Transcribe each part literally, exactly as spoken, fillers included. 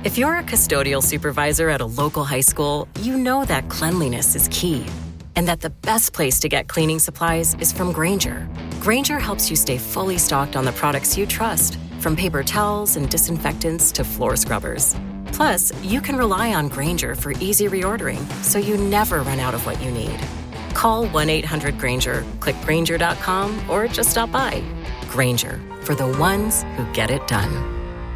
If you're a custodial supervisor at a local high school, you know that cleanliness is key, and that the best place to get cleaning supplies is from Grainger. Grainger helps you stay fully stocked on the products you trust, from paper towels and disinfectants to floor scrubbers. Plus, you can rely on Grainger for easy reordering, so you never run out of what you need. Call one eight hundred Grainger, click Grainger dot com, or just stop by. Grainger, for the ones who get it done.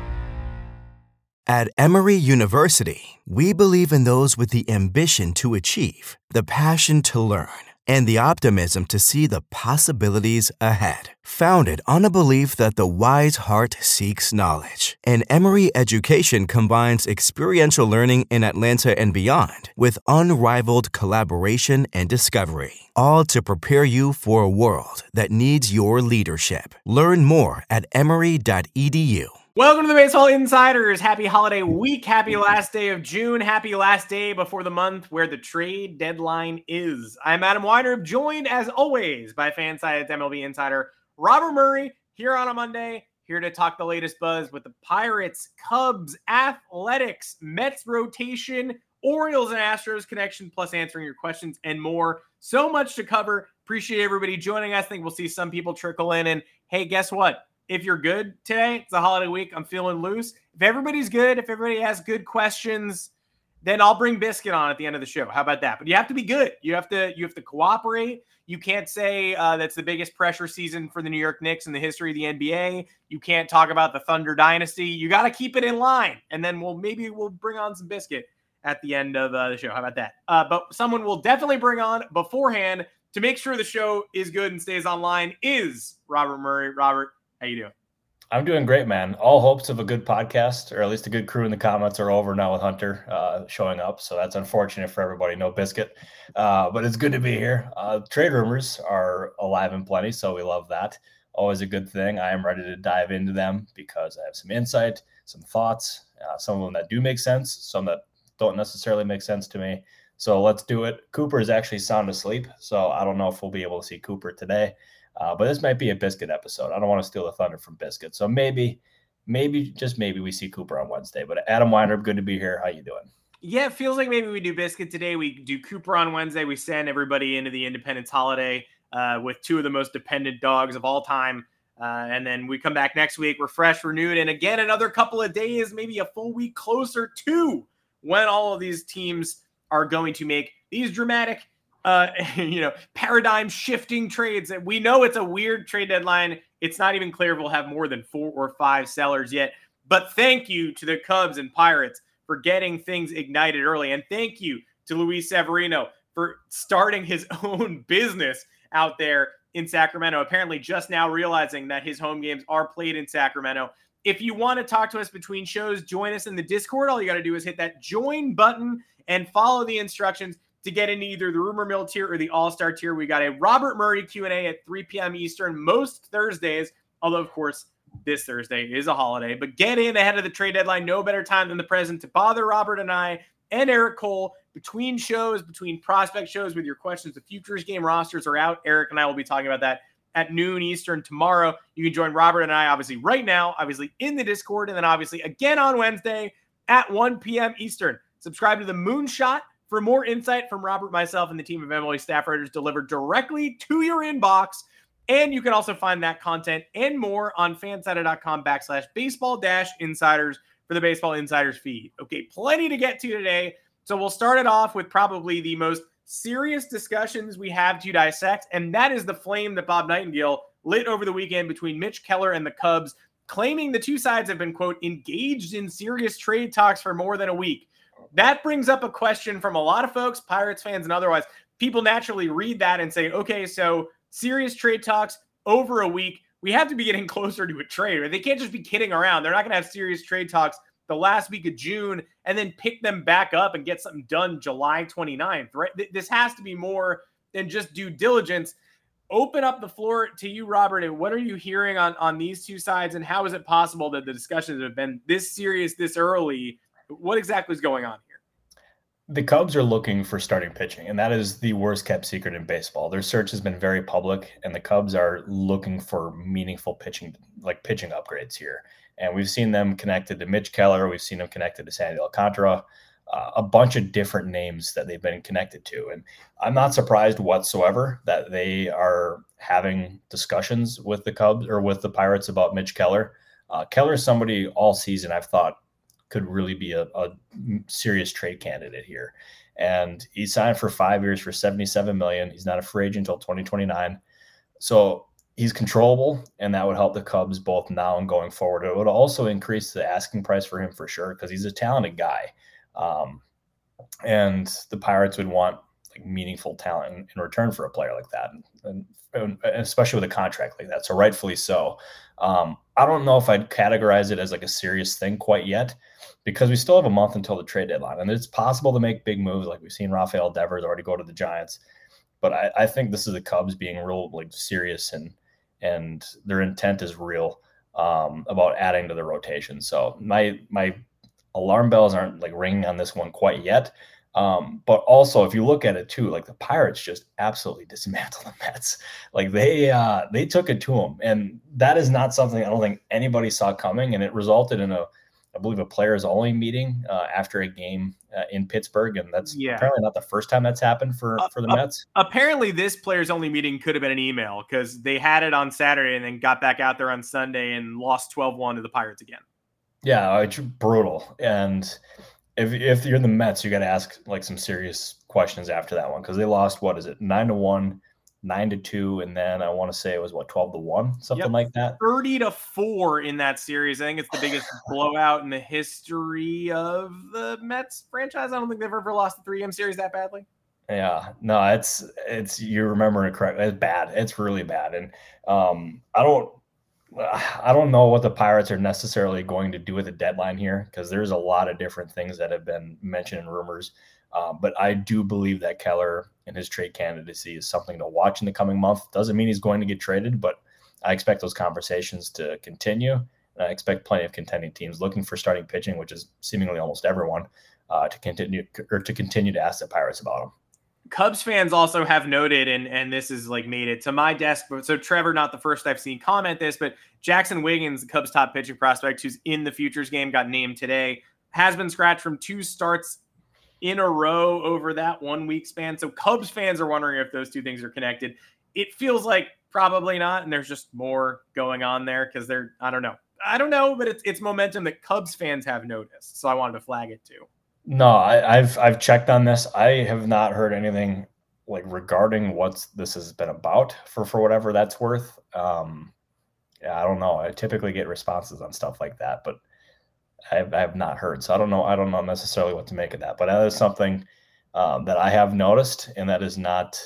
At Emory University, we believe in those with the ambition to achieve, the passion to learn, and the optimism to see the possibilities ahead. Founded on a belief that the wise heart seeks knowledge, and Emory education combines experiential learning in Atlanta and beyond with unrivaled collaboration and discovery, all to prepare you for a world that needs your leadership. Learn more at emory dot e d u. Welcome to the Baseball Insiders. Happy holiday week. Happy last day of June. Happy last day before the month where the trade deadline is. I'm Adam Weiner, joined as always by FanSided's M L B insider Robert Murray, here on a Monday, here to talk the latest buzz with the Pirates, Cubs, Athletics, Mets rotation, Orioles and Astros connection, plus answering your questions and more. So much to cover. Appreciate everybody joining us. I think we'll see some people trickle in. And hey, guess what? If you're good today, it's a holiday week, I'm feeling loose. If everybody's good, if everybody has good questions, then I'll bring Biscuit on at the end of the show. How about that? But you have to be good. You have to you have to cooperate. You can't say uh, that's the biggest pressure season for the New York Knicks in the history of the N B A. You can't talk about the Thunder dynasty. You got to keep it in line. And then we'll maybe we'll bring on some Biscuit at the end of uh, the show. How about that? Uh, but someone we'll definitely bring on beforehand to make sure the show is good and stays online is Robert Murray. Robert, how you doing? I'm doing great, man. All hopes of a good podcast, or at least a good crew in the comments, are over now with Hunter uh, showing up. So that's unfortunate for everybody. No Biscuit. Uh, but it's good to be here. Uh, trade rumors are alive and plenty, so we love that. Always a good thing. I am ready to dive into them because I have some insight, some thoughts, uh, some of them that do make sense, some that don't necessarily make sense to me. So let's do it. Cooper is actually sound asleep, so I don't know if we'll be able to see Cooper today. Uh, but this might be a Biscuit episode. I don't want to steal the thunder from Biscuit. So maybe, maybe, just maybe we see Cooper on Wednesday. But Adam Weiner, good to be here. How you doing? Yeah, it feels like maybe we do Biscuit today. We do Cooper on Wednesday. We send everybody into the Independence holiday uh, with two of the most dependent dogs of all time. Uh, and then we come back next week, refreshed, renewed, and again, another couple of days, maybe a full week closer to when all of these teams are going to make these dramatic Uh, you know, paradigm shifting trades. And we know it's a weird trade deadline. It's not even clear if we'll have more than four or five sellers yet. But thank you to the Cubs and Pirates for getting things ignited early. And thank you to Luis Severino for starting his own business out there in Sacramento. Apparently just now realizing that his home games are played in Sacramento. If you want to talk to us between shows, join us in the Discord. All you got to do is hit that join button and follow the instructions to get into either the Rumor Mill tier or the All-Star tier. We got a Robert Murray Q and A at three p.m. Eastern most Thursdays, although, of course, this Thursday is a holiday. But get in ahead of the trade deadline. No better time than the present to bother Robert and I and Eric Cole between shows, between prospect shows with your questions. The Futures Game rosters are out. Eric and I will be talking about that at noon Eastern tomorrow. You can join Robert and I, obviously, right now, obviously, in the Discord, and then, obviously, again on Wednesday at one p.m. Eastern. Subscribe to the Moonshot for more insight from Robert, myself, and the team of M L B staff writers delivered directly to your inbox. And you can also find that content and more on fansided.com backslash baseball dash insiders for the Baseball Insiders feed. Okay, plenty to get to today. So we'll start it off with probably the most serious discussions we have to dissect, and that is the flame that Bob Nightingale lit over the weekend between Mitch Keller and the Cubs, claiming the two sides have been, quote, engaged in serious trade talks for more than a week. That brings up a question from a lot of folks, Pirates fans and otherwise. People naturally read that and say, okay, so serious trade talks over a week. We have to be getting closer to a trade. Right? They can't just be kidding around. They're not going to have serious trade talks the last week of June and then pick them back up and get something done July twenty-ninth. Right? This has to be more than just due diligence. Open up the floor to you, Robert. And what are you hearing on, on these two sides? And how is it possible that the discussions have been this serious this early? What exactly is going on here? The Cubs are looking for starting pitching, and that is the worst kept secret in baseball. Their search has been very public, and the Cubs are looking for meaningful pitching, like pitching upgrades here. And we've seen them connected to Mitch Keller. We've seen them connected to Sandy Alcantara, uh, a bunch of different names that they've been connected to. And I'm not surprised whatsoever that they are having discussions with the Cubs or with the Pirates about Mitch Keller. Uh, Keller is somebody all season I've thought could really be a, a serious trade candidate here. And he signed for five years for seventy-seven million dollars. He's not a free agent until twenty twenty-nine. So he's controllable, and that would help the Cubs both now and going forward. It would also increase the asking price for him for sure, because he's a talented guy. Um, and the Pirates would want like meaningful talent in, in return for a player like that, and, and especially with a contract like that. So rightfully so. Um, I don't know if I'd categorize it as like a serious thing quite yet, because we still have a month until the trade deadline, and it's possible to make big moves. Like we've seen Rafael Devers already go to the Giants, but I, I think this is the Cubs being real like serious, and and their intent is real um, about adding to the rotation. So my my alarm bells aren't like ringing on this one quite yet. Um, but also, if you look at it too, like the Pirates just absolutely dismantled the Mets. Like they uh, they took it to them, and that is not something I don't think anybody saw coming. And it resulted in a, I believe, a players only meeting uh, after a game uh, in Pittsburgh, and that's yeah. apparently not the first time that's happened for uh, for the uh, Mets. Apparently, this players only meeting could have been an email, because they had it on Saturday and then got back out there on Sunday and lost twelve one to the Pirates again. Yeah, it's brutal. And if if you're the Mets, you got to ask like some serious questions after that one, because they lost, what is it, nine to one, nine to two, and then I want to say it was what twelve to one, something yep. like that. Thirty to four in that series. I think it's the biggest blowout in the history of the Mets franchise. I don't think they've ever lost a three-game series that badly. Yeah, no, it's it's you remember it correctly. It's bad. It's really bad, and um, I don't. I don't know what the Pirates are necessarily going to do with the deadline here, because there's a lot of different things that have been mentioned in rumors. Um, but I do believe that Keller and his trade candidacy is something to watch in the coming month. Doesn't mean he's going to get traded, but I expect those conversations to continue. And I expect plenty of contending teams looking for starting pitching, which is seemingly almost everyone, uh, to continue or to continue to ask the Pirates about him. Cubs fans also have noted, and, and this is like made it to my desk. But so Trevor, not the first I've seen comment this, but Jackson Wiggins, the Cubs top pitching prospect who's in the futures game, got named today, has been scratched from two starts in a row over that one week span. So Cubs fans are wondering if those two things are connected. It feels like probably not. And there's just more going on there, because they're, I don't know. I don't know, but it's, it's momentum that Cubs fans have noticed. So I wanted to flag it too. No, I, I've I've checked on this. I have not heard anything like regarding what this has been about for, for whatever that's worth. Um, yeah, I don't know. I typically get responses on stuff like that, but I have, I have not heard. So I don't know. I don't know necessarily what to make of that. But that is something um, that I have noticed, and that is not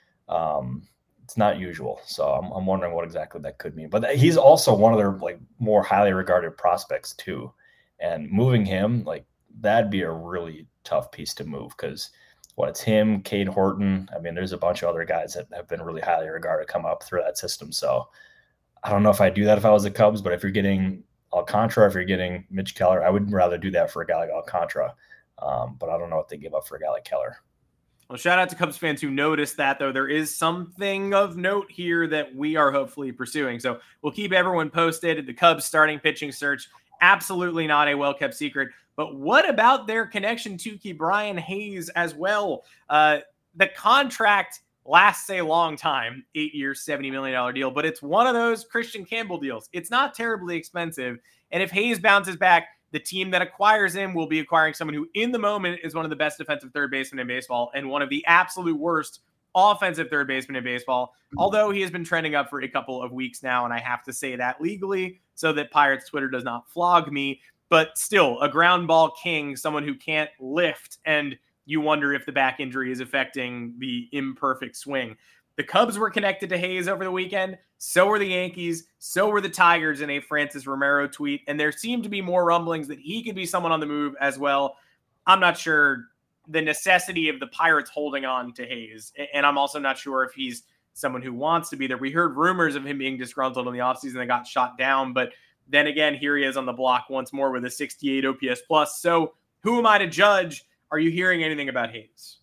um, it's not usual. So I'm I'm wondering what exactly that could mean. But he's also one of their like more highly regarded prospects too, and moving him like. That'd be a really tough piece to move, because what it's him, Cade Horton. I mean, there's a bunch of other guys that have been really highly regarded come up through that system. So I don't know if I'd do that if I was the Cubs, but if you're getting Alcantara, if you're getting Mitch Keller, I would rather do that for a guy like Alcantara. Um, but I don't know what they give up for a guy like Keller. Well, shout out to Cubs fans who noticed that, though. There is something of note here that we are hopefully pursuing. So we'll keep everyone posted. The Cubs starting pitching search, absolutely not a well-kept secret. But what about their connection to Ke'Bryan Hayes as well? Uh, the contract lasts a long time, eight years, seventy million dollars deal, but it's one of those Christian Campbell deals. It's not terribly expensive. And if Hayes bounces back, the team that acquires him will be acquiring someone who in the moment is one of the best defensive third basemen in baseball and one of the absolute worst offensive third baseman in baseball, although he has been trending up for a couple of weeks now, and I have to say that legally so that Pirates Twitter does not flog me. But still, a ground ball king, someone who can't lift, and you wonder if the back injury is affecting the imperfect swing. The Cubs were connected to Hayes over the weekend. So were the Yankees. So were the Tigers in a Francis Romero tweet. And there seemed to be more rumblings that he could be someone on the move as well. I'm not sure the necessity of the Pirates holding on to Hayes. And I'm also not sure if he's someone who wants to be there. We heard rumors of him being disgruntled in the offseason that got shot down, but then again, here he is on the block once more with a sixty-eight O P S plus. So who am I to judge? Are you hearing anything about Hayes?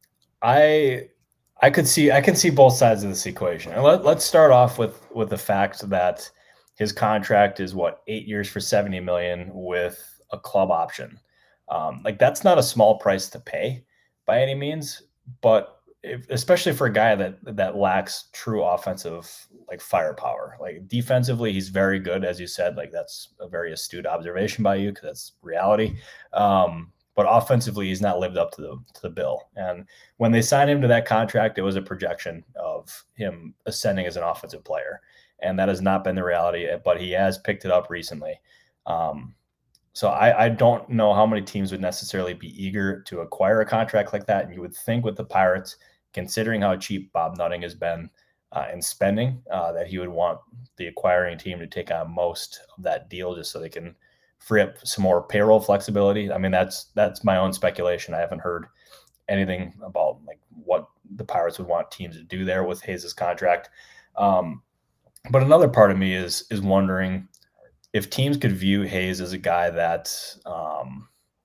I I could see I can see both sides of this equation. And let, let's start off with with the fact that His contract is what, eight years for seventy million with a club option. Um, like that's not a small price to pay by any means, but if, especially for a guy that that lacks true offensive like firepower. Like defensively, he's very good, as you said. Like that's a very astute observation by you because that's reality. Um, but offensively, he's not lived up to the to the bill. And when they signed him to that contract, it was a projection of him ascending as an offensive player, and that has not been the reality. But he has picked it up recently. Um, So I, I don't know how many teams would necessarily be eager to acquire a contract like that. And you would think with the Pirates, considering how cheap Bob Nutting has been uh, in spending, uh, that he would want the acquiring team to take on most of that deal just so they can free up some more payroll flexibility. I mean, that's that's my own speculation. I haven't heard anything about like what the Pirates would want teams to do there with Hayes' contract. Um, but another part of me is is wondering if teams could view Hayes as a guy that um,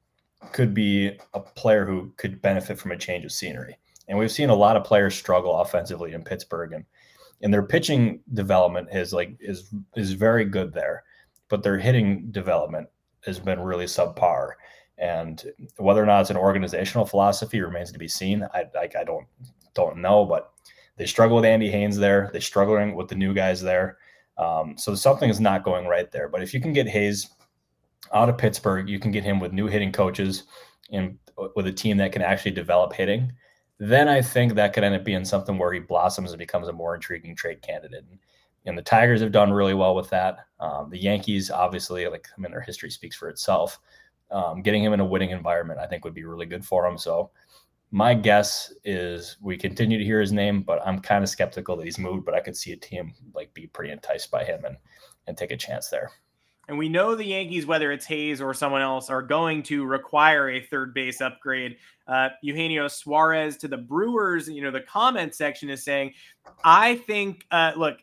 could be a player who could benefit from a change of scenery. And we've seen a lot of players struggle offensively in Pittsburgh, and, and their pitching development is like is is very good there, but their hitting development has been really subpar. And whether or not it's an organizational philosophy remains to be seen. I I, I don't don't know, but they struggle with Andy Haynes there. They're struggling with the new guys there. Um, so something is not going right there. But if you can get Hayes out of Pittsburgh, you can get him with new hitting coaches and with a team that can actually develop hitting, then I think that could end up being something where he blossoms and becomes a more intriguing trade candidate. And, and the Tigers have done really well with that. Um, the Yankees, obviously, like I mean, their history speaks for itself. Um, getting him in a winning environment, I think, would be really good for him. So my guess is we continue to hear his name, but I'm kind of skeptical that he's moved, but I could see a team like be pretty enticed by him and, and take a chance there. And we know the Yankees, whether it's Hayes or someone else, are going to require a third base upgrade. Uh, Eugenio Suarez to the Brewers, you know, the comment section is saying, I think, uh, look,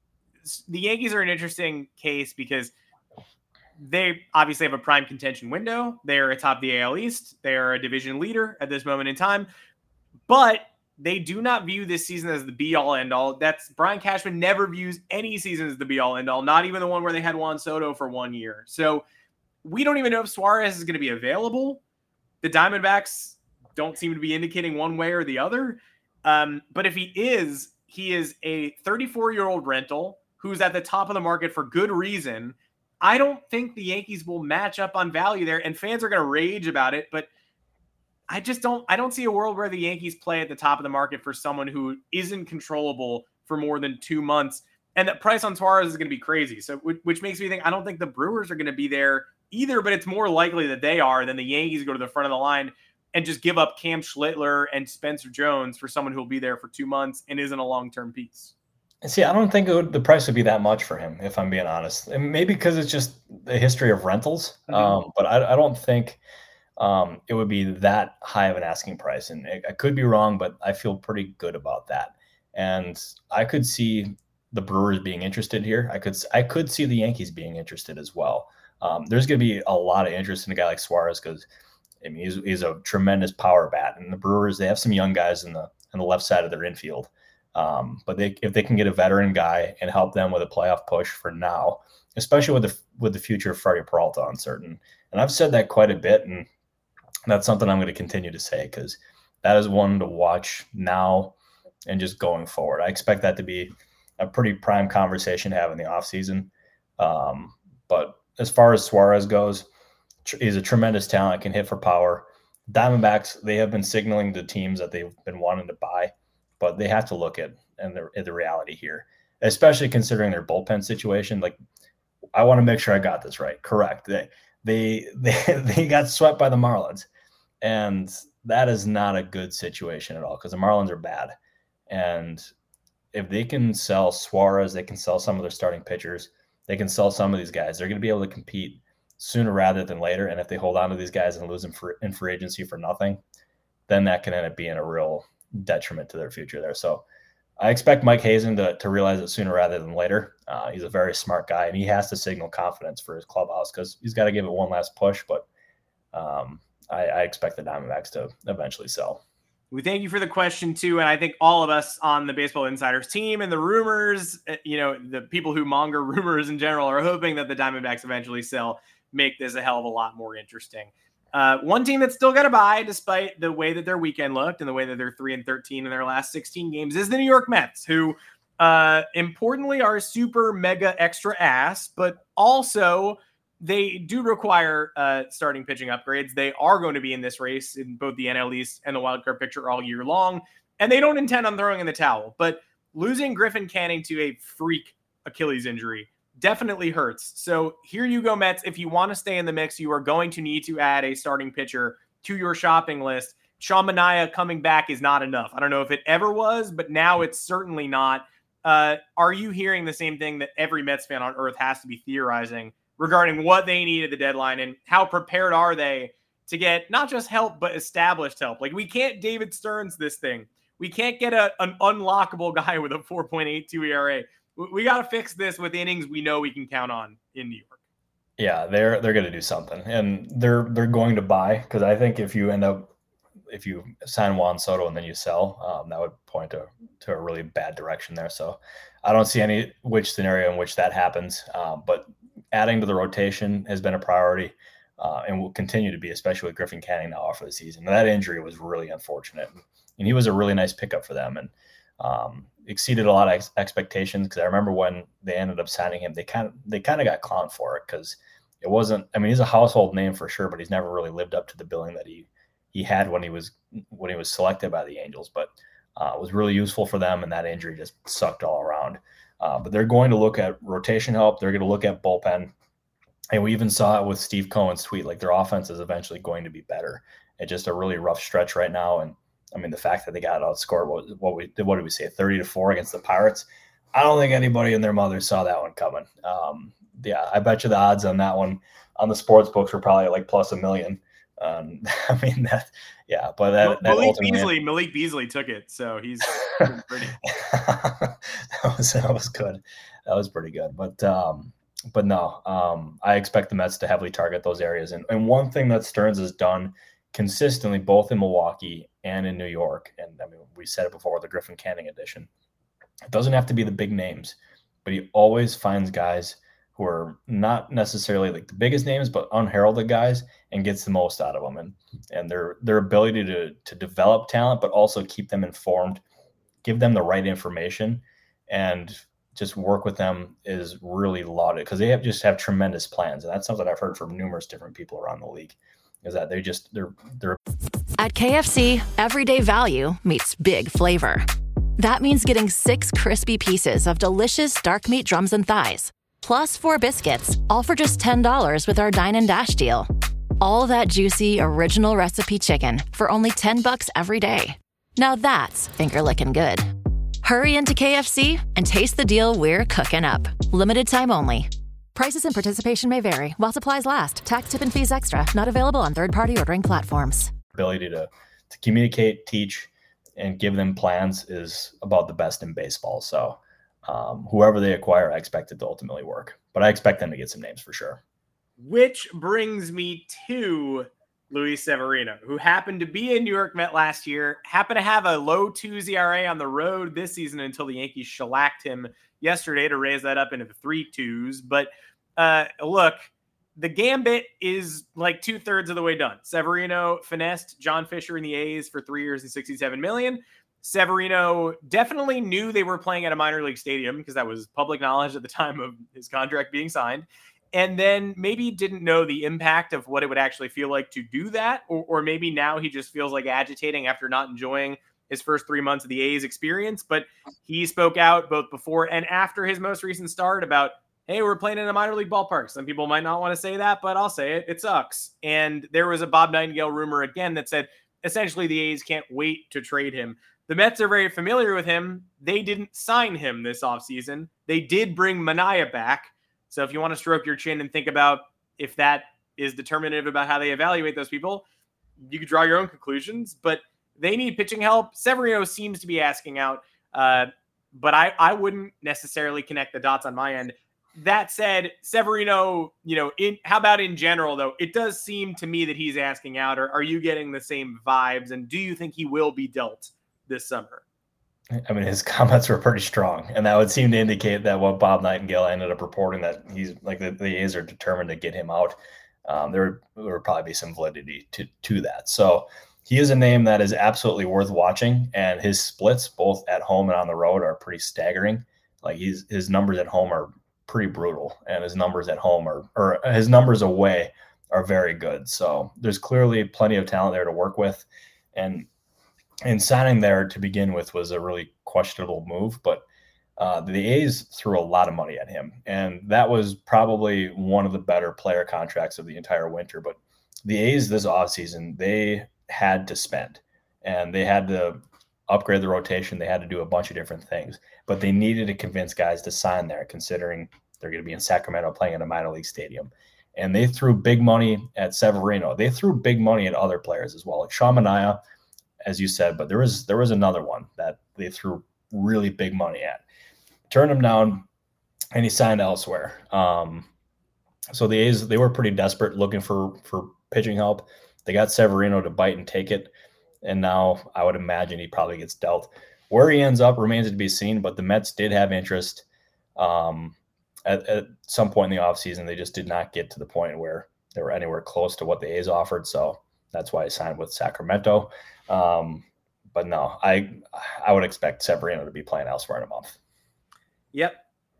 the Yankees are an interesting case because they obviously have a prime contention window. They're atop the A L East. They are a division leader at this moment in time, but they do not view this season as the be-all, end-all. That's Brian Cashman never views any season as the be-all, end-all, not even the one where they had Juan Soto for one year. So we don't even know if Suarez is going to be available. The Diamondbacks don't seem to be indicating one way or the other. Um, but if he is, he is a thirty-four-year-old rental who's at the top of the market for good reason. I don't think the Yankees will match up on value there, and fans are going to rage about it, but I just don't I don't see a world where the Yankees play at the top of the market for someone who isn't controllable for more than two months. And that price on Suarez is going to be crazy. So which makes me think I don't think the Brewers are going to be there either, but it's more likely that they are than the Yankees go to the front of the line and just give up Cam Schlittler and Spencer Jones for someone who will be there for two months and isn't a long-term piece. See, I don't think it would, the price would be that much for him, if I'm being honest. And maybe because it's just the history of rentals. Mm-hmm. Um, but I, I don't think um, it would be that high of an asking price. And it, I could be wrong, but I feel pretty good about that. And I could see the Brewers being interested here. I could I could see the Yankees being interested as well. Um, there's going to be a lot of interest in a guy like Suarez because I mean he's, he's a tremendous power bat. And the Brewers, they have some young guys in the on the left side of their infield. Um, but they, if they can get a veteran guy and help them with a playoff push for now, especially with the with the future of Freddie Peralta uncertain, and I've said that quite a bit, and that's something I'm going to continue to say because that is one to watch now and just going forward. I expect that to be a pretty prime conversation to have in the offseason. Um, but as far as Suarez goes, tr- he's a tremendous talent, can hit for power. Diamondbacks, they have been signaling to teams that they've been wanting to buy. But they have to look at and the, at the reality here, especially considering their bullpen situation. Like, I want to make sure I got this right. Correct. They they they, they got swept by the Marlins, and that is not a good situation at all because the Marlins are bad. And if they can sell Suarez, they can sell some of their starting pitchers. They can sell some of these guys. They're going to be able to compete sooner rather than later. And if they hold on to these guys and lose them for, in free agency for nothing, then that can end up being a real detriment to their future there. So I expect Mike Hazen to, to realize it sooner rather than later. Uh, he's a very smart guy, and he has to signal confidence for his clubhouse because he's got to give it one last push. But um, I, I expect the Diamondbacks to eventually sell. We thank you for the question too. And I think all of us on the Baseball Insiders team and the rumors, you know, the people who monger rumors in general are hoping that the Diamondbacks eventually sell, make this a hell of a lot more interesting. Uh, one team that's still got to buy, despite the way that their weekend looked and the way that they're three and thirteen in their last sixteen games, is the New York Mets, who uh, importantly are super mega extra ass, but also they do require uh, starting pitching upgrades. They are going to be in this race in both the N L East and the wildcard picture all year long, and they don't intend on throwing in the towel. But losing Griffin Canning to a freak Achilles injury definitely hurts. So here you go, Mets. If you want to stay in the mix, you are going to need to add a starting pitcher to your shopping list. Sean Manaea coming back is not enough. I don't know if it ever was, but now it's certainly not. Uh, are you hearing the same thing that every Mets fan on earth has to be theorizing regarding what they need at the deadline and how prepared are they to get not just help, but established help? Like, we can't David Stearns this thing. We can't get a, an unlockable guy with a four point eight two E R A. We, we got to fix this with innings we know we can count on in New York. Yeah, they're they're going to do something, and they're they're going to buy, because I think if you end up if you sign Juan Soto and then you sell, um, that would point to to a really bad direction there. So I don't see any which scenario in which that happens, um, but adding to the rotation has been a priority, uh, and will continue to be, especially with Griffin Canning now off for the season. And that injury was really unfortunate, and he was a really nice pickup for them, and um, exceeded a lot of ex- expectations. Because I remember when they ended up signing him, they kind of they kind of got clowned for it, because it wasn't. I mean, he's a household name for sure, but he's never really lived up to the billing that he he had when he was when he was selected by the Angels. But uh, it was really useful for them, and that injury just sucked all around. Uh, but they're going to look at rotation help. They're going to look at bullpen. And we even saw it with Steve Cohen's tweet, like their offense is eventually going to be better. It's just a really rough stretch right now. And I mean, the fact that they got outscored, what, what we what did we say, thirty to four against the Pirates? I don't think anybody and their mother saw that one coming. Um, yeah, I bet you the odds on that one on the sports books were probably like plus a million. Um, I mean, that, yeah, but that, Malik that ultimately, Beasley, Malik Beasley took it, so he's pretty. that was that was good. That was pretty good. But um, but no, um, I expect the Mets to heavily target those areas. And and one thing that Stearns has done consistently, both in Milwaukee and in New York, and I mean, we said it before with the Griffin Canning edition, it doesn't have to be the big names, but he always finds guys who are not necessarily like the biggest names, but unheralded guys, and gets the most out of them. And and their their ability to to develop talent, but also keep them informed, give them the right information, and just work with them is really lauded, because they have just have tremendous plans. And that's something I've heard from numerous different people around the league, is that they just they're they're At K F C, everyday value meets big flavor. That means getting six crispy pieces of delicious dark meat drums and thighs, plus four biscuits, all for just ten dollars with our Dine and Dash deal. All that juicy, original recipe chicken for only ten bucks every day. Now that's finger-licking good. Hurry into K F C and taste the deal we're cooking up. Limited time only. Prices and participation may vary while supplies last. Tax, tip, and fees extra. Not available on third-party ordering platforms. Ability to, to communicate, teach, and give them plans is about the best in baseball. So um, whoever they acquire, I expect it to ultimately work. But I expect them to get some names for sure. Which brings me to Luis Severino, who happened to be a New York Met last year, happened to have a low two E R A on the road this season until the Yankees shellacked him yesterday to raise that up into the three twos. But uh, look, the gambit is like two thirds of the way done. Severino finessed John Fisher in the A's for three years and sixty-seven million dollars. Severino definitely knew they were playing at a minor league stadium, because that was public knowledge at the time of his contract being signed. And then maybe didn't know the impact of what it would actually feel like to do that. Or, or maybe now he just feels like agitating after not enjoying his first three months of the A's experience. But he spoke out both before and after his most recent start about, hey, we're playing in a minor league ballpark. Some people might not want to say that, but I'll say it. It sucks. And there was a Bob Nightingale rumor again that said, essentially, the A's can't wait to trade him. The Mets are very familiar with him. They didn't sign him this offseason. They did bring Manaea back. So if you want to stroke your chin and think about if that is determinative about how they evaluate those people, you could draw your own conclusions. But they need pitching help. Severino seems to be asking out, uh, but I, I wouldn't necessarily connect the dots on my end. that said, Severino, you know, in how about in general, though? It does seem to me that he's asking out. Or are you getting the same vibes? And do you think he will be dealt this summer? I mean, his comments were pretty strong, and that would seem to indicate that what Bob Nightingale ended up reporting, that he's like the, the A's are determined to get him out. Um, there, there would probably be some validity to, to that. So he is a name that is absolutely worth watching, and his splits both at home and on the road are pretty staggering. Like he's, his numbers at home are pretty brutal, and his numbers at home are, or his numbers away are very good. So there's clearly plenty of talent there to work with. And And signing there to begin with was a really questionable move, but uh, the A's threw a lot of money at him. And that was probably one of the better player contracts of the entire winter. But the A's this offseason, they had to spend, and they had to upgrade the rotation. They had to do a bunch of different things, but they needed to convince guys to sign there, considering they're going to be in Sacramento playing in a minor league stadium. And they threw big money at Severino. They threw big money at other players as well, like Sean Manaea, as you said, but there was there was another one that they threw really big money at, turned him down, and he signed elsewhere. Um, so the A's, they were pretty desperate, looking for for pitching help. They got Severino to bite and take it, and now I would imagine he probably gets dealt. Where he ends up remains to be seen, but the Mets did have interest um, at, at some point in the offseason. They just did not get to the point where they were anywhere close to what the A's offered, so that's why he signed with Sacramento. Um, but no, I I would expect Severino to be playing elsewhere in a month. Yep,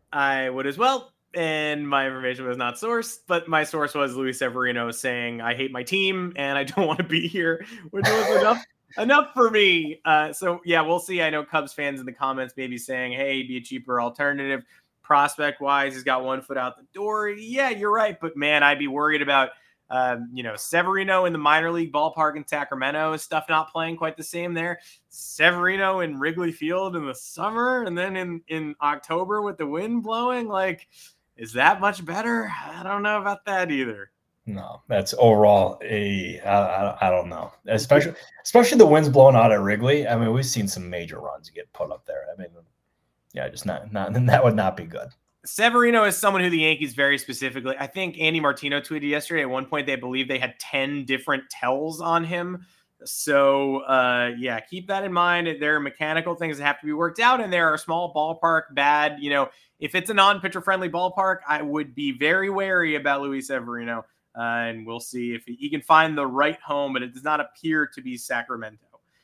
I would as well. And my information was not sourced, but my source was Luis Severino saying, I hate my team and I don't want to be here, which was enough enough for me. Uh, so, yeah, we'll see. I know Cubs fans in the comments may be saying, hey, be a cheaper alternative. Prospect-wise, he's got one foot out the door. Yeah, you're right. But, man, I'd be worried about Um, you know, Severino in the minor league ballpark in Sacramento, stuff not playing quite the same there. Severino in Wrigley Field in the summer, and then in, in October with the wind blowing. Like, is that much better? I don't know about that either. No, that's overall a I, I, I don't know, especially especially the winds blowing out at Wrigley. I mean, we've seen some major runs get put up there. I mean, yeah, just not not that would not be good. Severino is someone who the Yankees very specifically, I think Andy Martino tweeted yesterday, at one point they believe they had ten different tells on him. So, uh, yeah, keep that in mind. There are mechanical things that have to be worked out, and there are small ballpark bad. You know, if it's a non-pitcher friendly ballpark, I would be very wary about Luis Severino, uh, and we'll see if he, he can find the right home, but it does not appear to be Sacramento.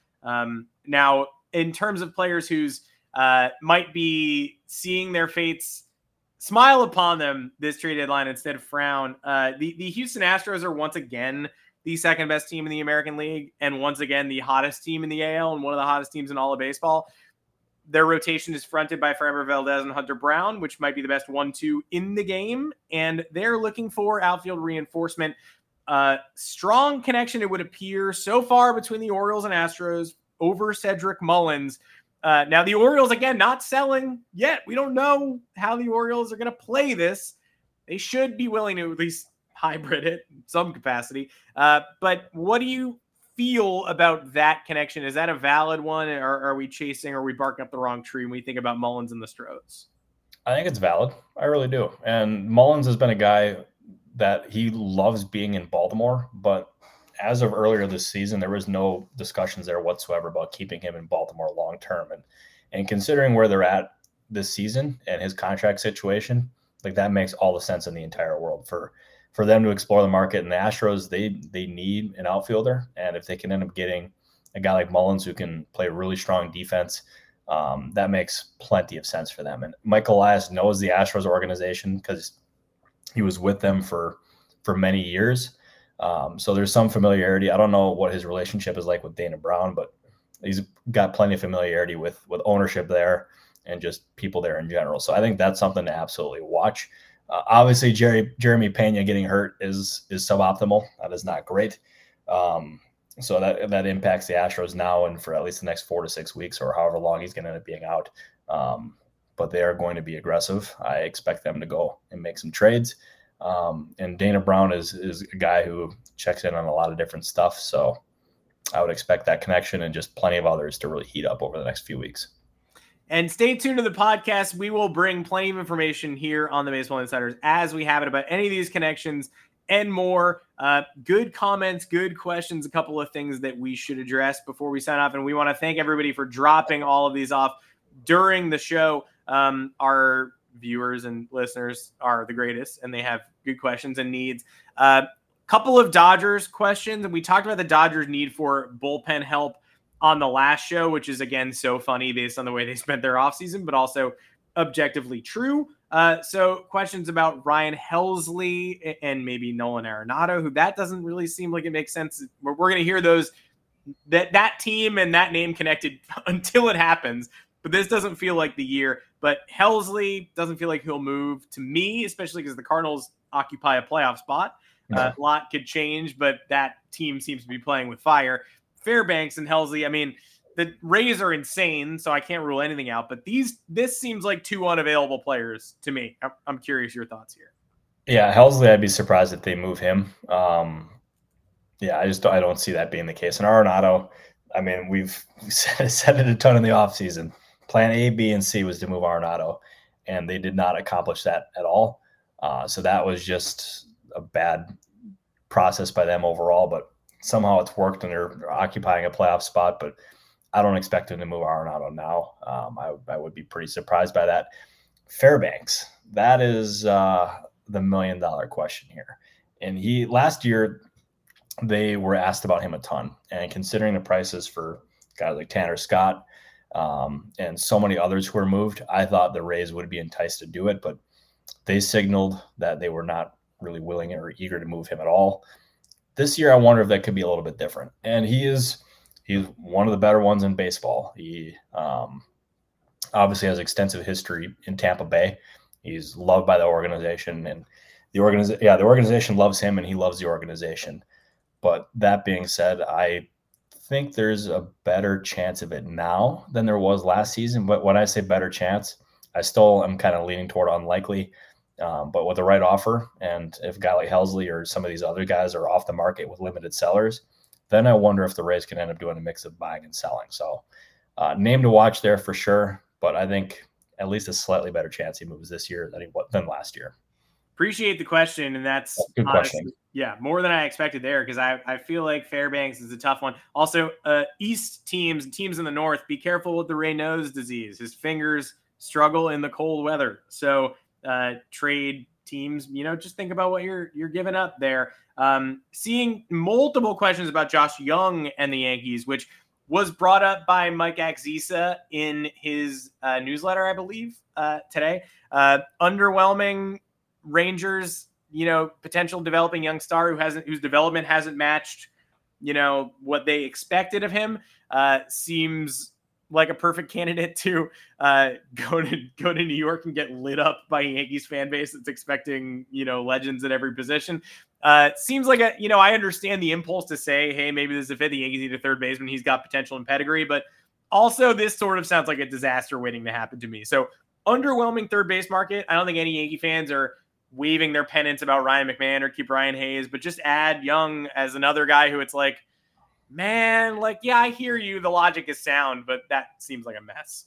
Um, now, in terms of players who's uh, might be seeing their fates smile upon them this trade deadline instead of frown. Uh, the, the Houston Astros are once again the second best team in the American League, and once again the hottest team in the A L and one of the hottest teams in all of baseball. Their rotation is fronted by Framber Valdez and Hunter Brown, which might be the best one two in the game, and they're looking for outfield reinforcement. Uh, strong connection, it would appear, so far between the Orioles and Astros over Cedric Mullins. Uh, now, the Orioles, again, not selling yet. We don't know how the Orioles are going to play this. They should be willing to at least hybrid it in some capacity. Uh, but what do you feel about that connection? Is that a valid one, or are we chasing, or are we barking up the wrong tree when we think about Mullins and the Stros? I think it's valid. I really do. And Mullins has been a guy that he loves being in Baltimore, but as of earlier this season, there was no discussions there whatsoever about keeping him in Baltimore long term. And and considering where they're at this season and his contract situation, like that makes all the sense in the entire world for for them to explore the market. And the Astros, they they need an outfielder, and if they can end up getting a guy like Mullins who can play really strong defense, um, that makes plenty of sense for them. And Mike Elias knows the Astros organization because he was with them for for many years. Um, so there's some familiarity. I don't know what his relationship is like with Dana Brown, but he's got plenty of familiarity with, with ownership there and just people there in general. So I think that's something to absolutely watch. Uh, obviously, Jerry, Jeremy Pena getting hurt is is suboptimal. That is not great. Um, so that that impacts the Astros now and for at least the next four to six weeks or however long he's going to end up being out. Um, but they are going to be aggressive. I expect them to go and make some trades. Um, and Dana Brown is is a guy who checks in on a lot of different stuff. So I would expect that connection and just plenty of others to really heat up over the next few weeks. And stay tuned to the podcast. We will bring plenty of information here on the Baseball Insiders as we have it about any of these connections and more. Uh, good comments, good questions, a couple of things that we should address before we sign off. And we want to thank everybody for dropping all of these off during the show. Um, our viewers and listeners are the greatest, and they have good questions and needs. A uh, couple of Dodgers questions, and we talked about the Dodgers' need for bullpen help on the last show, which is, again, so funny based on the way they spent their offseason, but also objectively true. Uh, so questions about Ryan Helsley and maybe Nolan Arenado, who that doesn't really seem like it makes sense. We're, we're going to hear those, that, that team and that name connected until it happens, but this doesn't feel like the year. But Helsley doesn't feel like he'll move to me, especially because the Cardinals occupy a playoff spot. No. Uh, a lot could change, but that team seems to be playing with fire. Fairbanks and Helsley, I mean, the Rays are insane, so I can't rule anything out. But these, this seems like two unavailable players to me. I'm, I'm curious your thoughts here. Yeah, Helsley, I'd be surprised if they move him. Um, yeah, I just don't, I don't see that being the case. And Arenado, I mean, we've said, said it a ton in the offseason. Plan A, B, and C was to move Arenado, and they did not accomplish that at all. Uh, so that was just a bad process by them overall. But somehow it's worked, and they're, they're occupying a playoff spot. But I don't expect them to move Arenado now. Um, I, I would be pretty surprised by that. Fairbanks, that is uh, the million dollar question here. And he last year, they were asked about him a ton. And considering the prices for guys like Tanner Scott um, and so many others who were moved, I thought the Rays would be enticed to do it. But they signaled that they were not really willing or eager to move him at all. This year, I wonder if that could be a little bit different. And he is he's one of the better ones in baseball. He um, obviously has extensive history in Tampa Bay. He's loved by the organization, and the organization, yeah, the organization loves him, and he loves the organization. But that being said, I think there's a better chance of it now than there was last season. But when I say better chance, I still am kind of leaning toward unlikely. Um, but with the right offer, and if a guy like Helsley or some of these other guys are off the market with limited sellers, then I wonder if the Rays can end up doing a mix of buying and selling. So uh, name to watch there for sure. But I think at least a slightly better chance he moves this year than he than last year. Appreciate the question, and that's oh, good honestly, question. Yeah, more than I expected there, because I, I feel like Fairbanks is a tough one. Also, uh, East teams, teams in the North, be careful with the Raynaud's disease. His fingers struggle in the cold weather. So uh, trade teams, you know, just think about what you're you're giving up there. Um, seeing multiple questions about Josh Young and the Yankees, which was brought up by Mike Axisa in his uh, newsletter, I believe, uh, today. Uh, underwhelming Rangers, you know, potential developing young star who hasn't, whose development hasn't matched, you know, what they expected of him. Uh, seems like a perfect candidate to uh, go to go to New York and get lit up by a Yankees fan base that's expecting, you know, legends at every position. Uh, seems like a, you know, I understand the impulse to say, hey, maybe this is a fit. The Yankees need a third baseman. He's got potential and pedigree, but also this sort of sounds like a disaster waiting to happen to me. So underwhelming third base market. I don't think any Yankee fans are waving their pennants about Ryan McMahon or keep Ryan Hayes, but just add Young as another guy who it's like, man, like, yeah, I hear you. The logic is sound, but that seems like a mess.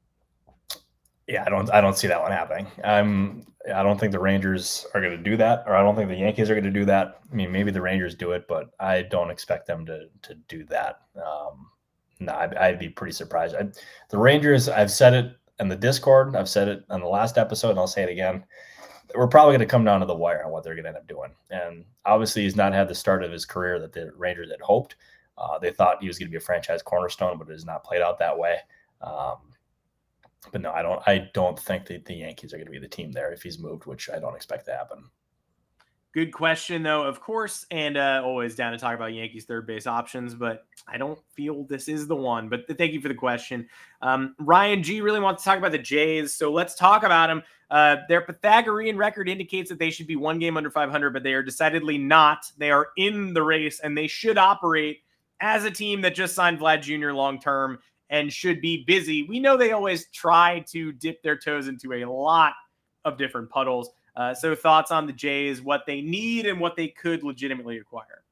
Yeah, I don't I don't see that one happening. Um, I don't think the Rangers are going to do that, or I don't think the Yankees are going to do that. I mean, maybe the Rangers do it, but I don't expect them to to do that. Um, no, I'd, I'd be pretty surprised. I, the Rangers, I've said it in the Discord, I've said it on the last episode, and I'll say it again. We're probably going to come down to the wire on what they're going to end up doing. And obviously he's not had the start of his career that the Rangers had hoped. Uh, they thought he was going to be a franchise cornerstone, but it has not played out that way. Um, but no, I don't, I don't think that the Yankees are going to be the team there if he's moved, which I don't expect to happen. Good question, though, of course, and uh, always down to talk about Yankees third base options, but I don't feel this is the one. But thank you for the question. Um, Ryan G really wants to talk about the Jays, so let's talk about them. Uh, their Pythagorean record indicates that they should be one game under five hundred, but they are decidedly not. They are in the race, and they should operate as a team that just signed Vlad Junior long-term and should be busy. We know they always try to dip their toes into a lot of different puddles. Uh, so thoughts on the Jays, what they need and what they could legitimately acquire.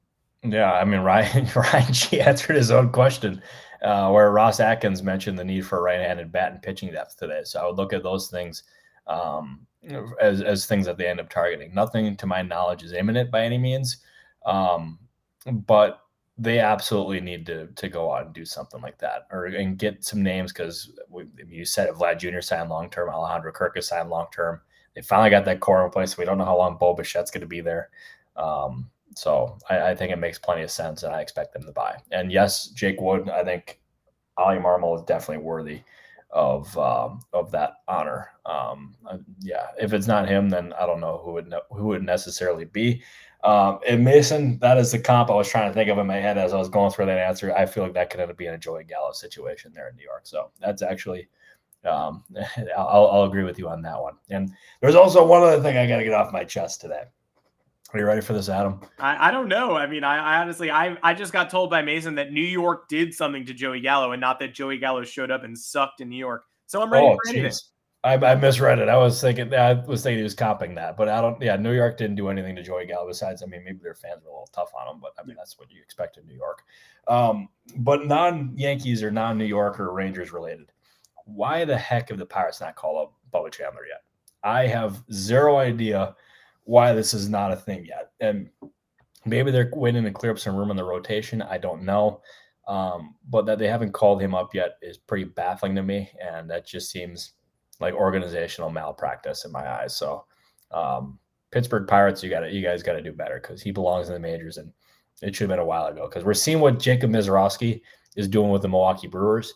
Yeah, I mean, Ryan, Ryan G answered his own question, uh, where Ross Atkins mentioned the need for a right-handed bat and pitching depth today. So I would look at those things um, as, as things that they end up targeting. Nothing to my knowledge is imminent by any means, um, but they absolutely need to to go out and do something like that, or and get some names, because you said it, Vlad Junior signed long-term, Alejandro Kirk signed long-term. They finally got that core in place. We don't know how long Bo Bichette's going to be there. Um, So I, I think it makes plenty of sense, and I expect them to buy. And yes, Jake Wood, I think Ollie Marmol is definitely worthy of um, of that honor. Um, yeah, if it's not him, then I don't know who would who would necessarily be. Um, and Mason, that is the comp I was trying to think of in my head as I was going through that answer. I feel like that could end up being a Joey Gallo situation there in New York. So that's actually, um, I'll, I'll agree with you on that one. And there's also one other thing I got to get off my chest today. Are you ready for this, Adam? I, I don't know. I mean, I, I honestly, I, I just got told by Mason that New York did something to Joey Gallo, and not that Joey Gallo showed up and sucked in New York. So I'm ready oh, for anything. I, I misread it. I was thinking, I was thinking he was copying that, but I don't. Yeah, New York didn't do anything to Joey Gallo besides, I mean, maybe their fans were a little tough on him, but I mean, that's what you expect in New York. Um, but non-Yankees or non-New York or Rangers related, why the heck have the Pirates not called up Bubba Chandler yet? I have zero idea why this is not a thing yet. And maybe they're waiting to clear up some room in the rotation. I don't know. Um, but that they haven't called him up yet is pretty baffling to me. And that just seems like organizational malpractice in my eyes. So um, Pittsburgh Pirates, you got you guys got to do better, because he belongs in the majors, and it should have been a while ago, because we're seeing what Jacob Mizorowski is doing with the Milwaukee Brewers.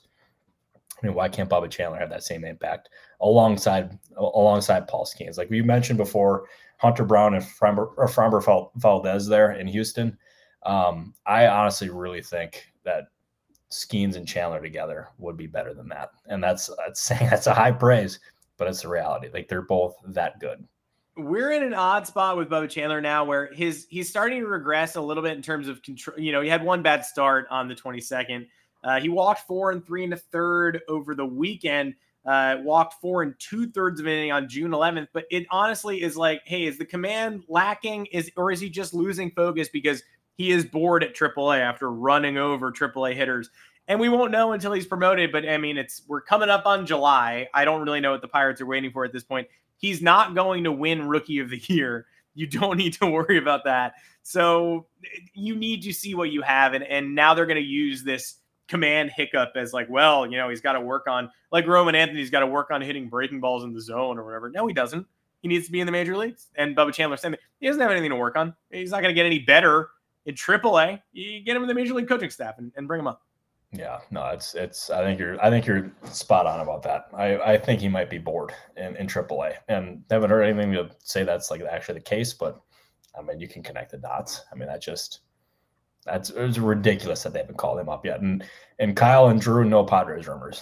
I mean, why can't Bubba Chandler have that same impact alongside alongside Paul Skeens? Like we mentioned before, Hunter Brown and Framber, or Framber Valdez there in Houston. Um, I honestly really think that Skeens and Chandler together would be better than that. And that's, that's saying that's a high praise, but it's the reality. Like they're both that good. We're in an odd spot with Bubba Chandler now, where his he's starting to regress a little bit in terms of control. You know, he had one bad start on the twenty-second. Uh, he walked four and three and a third over the weekend. Uh, walked four and two thirds of an inning on June eleventh. But it honestly is like, hey, is the command lacking? Is or is he just losing focus because he is bored at triple A after running over triple A hitters? And we won't know until he's promoted. But I mean, it's we're coming up on July. I don't really know what the Pirates are waiting for at this point. He's not going to win Rookie of the Year. You don't need to worry about that. So you need to see what you have. And, and now they're going to use this command hiccup as like, well, you know, he's got to work on, like Roman Anthony's got to work on hitting breaking balls in the zone or whatever. No, he doesn't. He needs to be in the major leagues. And Bubba Chandler said he doesn't have anything to work on. He's not going to get any better in triple A. You get him in the major league coaching staff and, and bring him up. Yeah, no, it's, it's, I think you're, I think you're spot on about that. I, I think he might be bored in, in triple A, and haven't heard anything to say that's like actually the case, but I mean, you can connect the dots. I mean, that just, That's it's ridiculous that they haven't called him up yet. And and Kyle and Drew, no Padres rumors.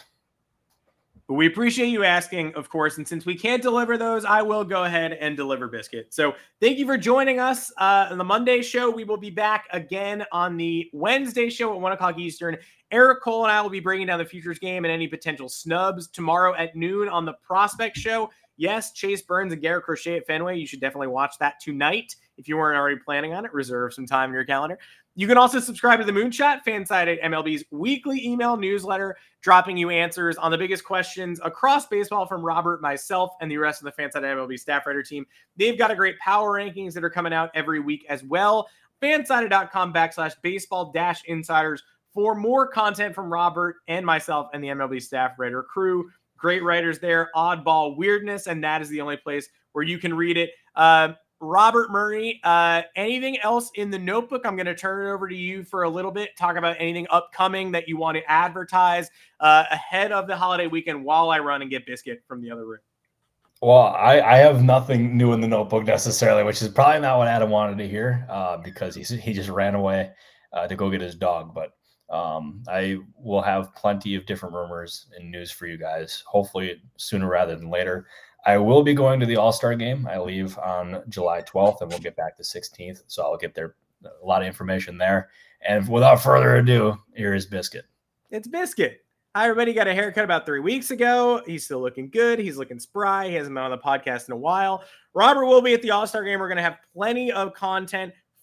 But we appreciate you asking, of course. And since we can't deliver those, I will go ahead and deliver Biscuit. So thank you for joining us uh, on the Monday show. We will be back again on the Wednesday show at one o'clock Eastern. Eric Cole and I will be bringing down the futures game and any potential snubs tomorrow at noon on the Prospect Show. Yes, Chase Burns and Garrett Crochet at Fenway. You should definitely watch that tonight. If you weren't already planning on it, reserve some time in your calendar. You can also subscribe to the Moonshot Fanside at M L B's weekly email newsletter, dropping you answers on the biggest questions across baseball from Robert, myself, and the rest of the Fanside M L B staff writer team. They've got a great power rankings that are coming out every week as well. Fansided.com backslash baseball dash insiders for more content from Robert and myself and the M L B staff writer crew. Great writers there, oddball weirdness, and that is the only place where you can read it. Uh, Robert Murray, uh, anything else in the notebook? I'm going to turn it over to you for a little bit. Talk about anything upcoming that you want to advertise uh, ahead of the holiday weekend while I run and get Biscuit from the other room. Well, I, I have nothing new in the notebook necessarily, which is probably not what Adam wanted to hear uh, because he, he just ran away uh, to go get his dog. But um, I will have plenty of different rumors and news for you guys, hopefully sooner rather than later. I will be going to the All-Star game. I leave on July twelfth and we'll get back the sixteenth. So I'll get there, a lot of information there. And without further ado, here is Biscuit. It's Biscuit. Hi, everybody. Got a haircut about three weeks ago. He's still looking good. He's looking spry. He hasn't been on the podcast in a while. Robert will be at the All-Star game. We're going to have plenty of content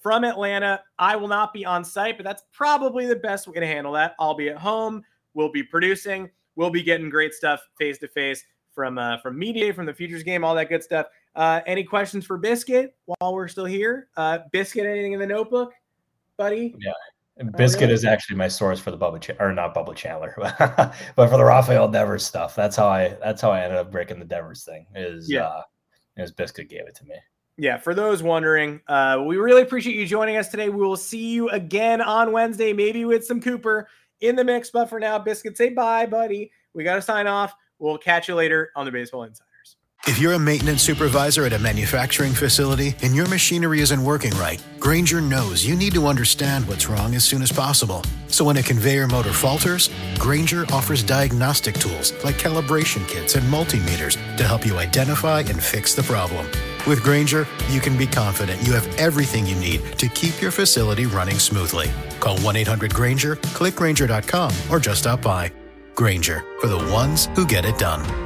from Atlanta. I will not be on site, but that's probably the best way to handle that. I'll be at home. We'll be producing. We'll be getting great stuff face-to-face from uh, from media, from the Futures game, all that good stuff. Uh, any questions for Biscuit while we're still here? Uh, Biscuit, anything in the notebook, buddy? Yeah. And Biscuit oh, really? is actually my source for the Bubba Ch- or not Bubba Chandler, but for the Rafael Devers stuff. That's how I that's how I ended up breaking the Devers thing. Is yeah, uh, is Biscuit gave it to me. Yeah, for those wondering, uh, we really appreciate you joining us today. We will see you again on Wednesday, maybe with some Cooper in the mix. But for now, Biscuit, say bye, buddy. We got to sign off. We'll catch you later on the Baseball Insiders. If you're a maintenance supervisor at a manufacturing facility and your machinery isn't working right, Grainger knows you need to understand what's wrong as soon as possible. So when a conveyor motor falters, Grainger offers diagnostic tools like calibration kits and multimeters to help you identify and fix the problem. With Grainger, you can be confident you have everything you need to keep your facility running smoothly. Call one eight hundred Grainger, click Grainger dot com, or just stop by. Grainger, for the ones who get it done.